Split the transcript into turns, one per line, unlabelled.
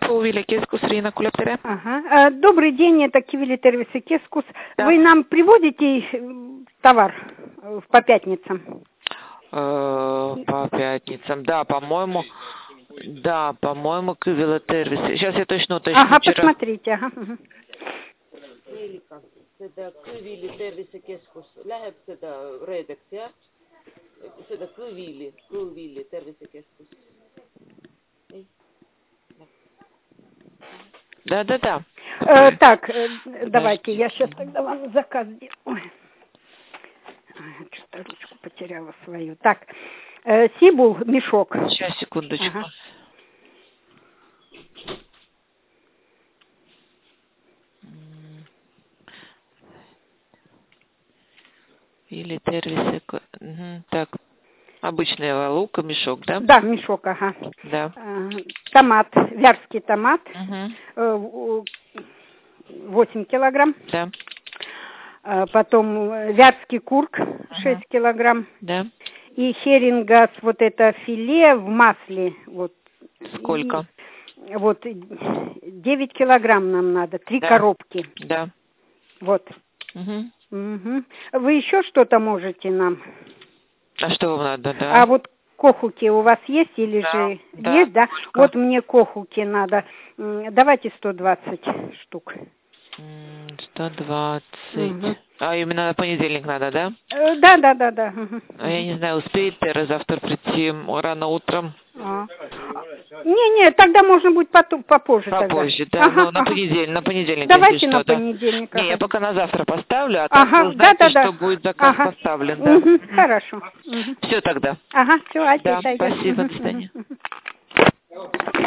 Кuvile Keskus, Riina Kulep, tere.
Ага. Добрый день, это Кивили Тервис и Кескус.
Да.
Вы нам приводите товар по пятницам?
По пятницам, да, по-моему, Кuvile Тервис. Сейчас я точно уточню.
Ага, посмотрите, ага.
Seda Kõvili tervisekeskus läheb seda reedeks, jah? Seda Kõvili tervisekeskus.
Да.
Так, давайте, я сейчас тогда вам заказ сделаю. Ой, что-то ручку потеряла свою. Так, сибул, мешок.
Сейчас, секундочку.
Ага.
Или тервисы. Так, обычная лука, мешок, да?
Да, мешок, ага.
Да.
Томат, вярский томат, 8 килограмм.
Да.
Потом вятский курк, 6 килограмм.
Да.
И херингас, вот это филе в масле. Вот.
Сколько?
И, вот 9 килограмм нам надо, 3 коробки.
Да.
Вот.
Угу.
Вы еще что-то можете нам?
А что вам надо, да?
А вот кохуки у вас есть или же есть, да? Вот мне кохуки надо. Давайте 120 штук.
120. А именно на понедельник надо, да?
Да.
А я не знаю, успеет Тера завтра прийти рано утром?
Не, тогда можно будет попозже.
Попозже, да. Ну, на понедельник.
Давайте
если
на
что,
понедельник.
Не, я пока на завтра поставлю, а так вы знаете, что будет заказ поставлен. Да.
Хорошо.
Все тогда.
Ага, все,
да, спасибо, до свидания.